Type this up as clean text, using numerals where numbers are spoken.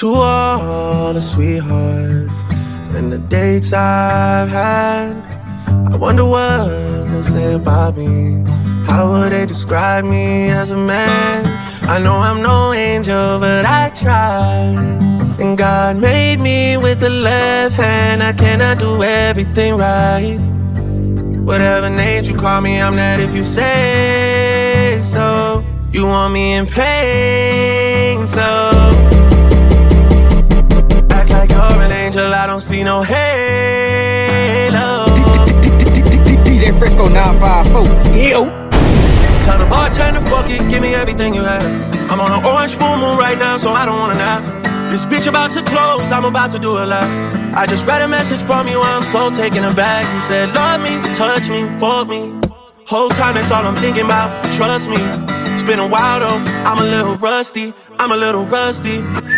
To all the sweethearts and the dates I've had, I wonder what they'll say about me. How would they describe me as a man? I know I'm no angel, but I try. And God made me with the left hand. I cannot do everything right. Whatever name you call me, I'm that if you say so. You want me in pain, so act like you're an angel, I don't see no halo. DJ Fresco 954, yo. Tell the bartender, fuck it, give me everything you have. I'm on an orange full moon right now, so I don't wanna nap. This bitch about to close, I'm about to do a lot. I just read a message from you, I'm so taken aback. You said love me, touch me, fuck me. Whole time that's all I'm thinking about, trust me. It's been a while though, I'm a little rusty.